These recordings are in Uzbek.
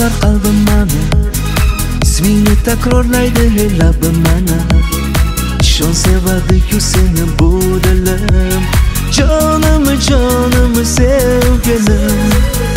sevar qalbim mani, ismingni takrorlaydi labim mana. Ishon sevadi-ku seni bu dilim, jonim jonim sevgilim.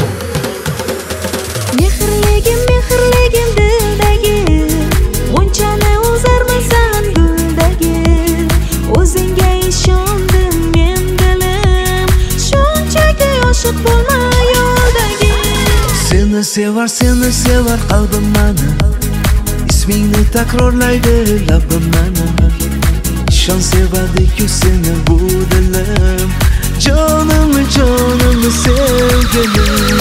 Mehrligim mehrligim dildagi, g'unchani o'zarmisan guldagi. O'zingga ishondim men dilim, shunchaki oshiq bo'lma yo'ldagi. Seni sevar qalbim mani, ismingni takrorlaydi labim mana. Ishon sevadi-ku seni bu dilim, jonim jonim sevgilim.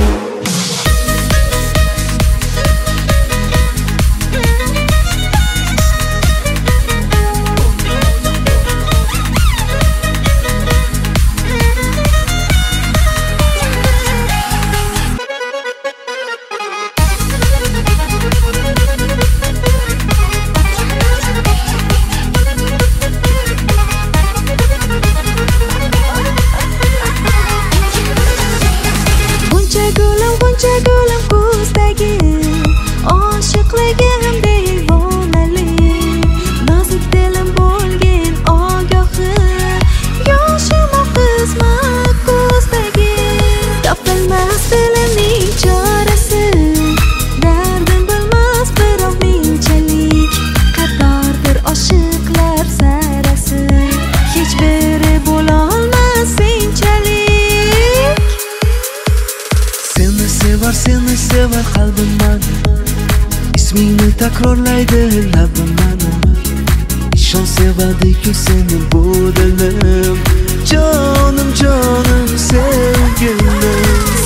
Buncha gulim ko'zdagi, oshiqligim devonalik. Nozik dilim bo'lgin ogohi, yoshim oqizma ko'zdagi. Topilmas dilimning chorasi, dardim bilmas birovninchalik. Qatordir oshiqlar sarasi, hech biri bo'lolmas senchalik. Seni sevar qalbim mani, ismingni takrorlaydi labim mana. Ishon sevadi-ku seni bu dilim, jonim jonim sevgilim.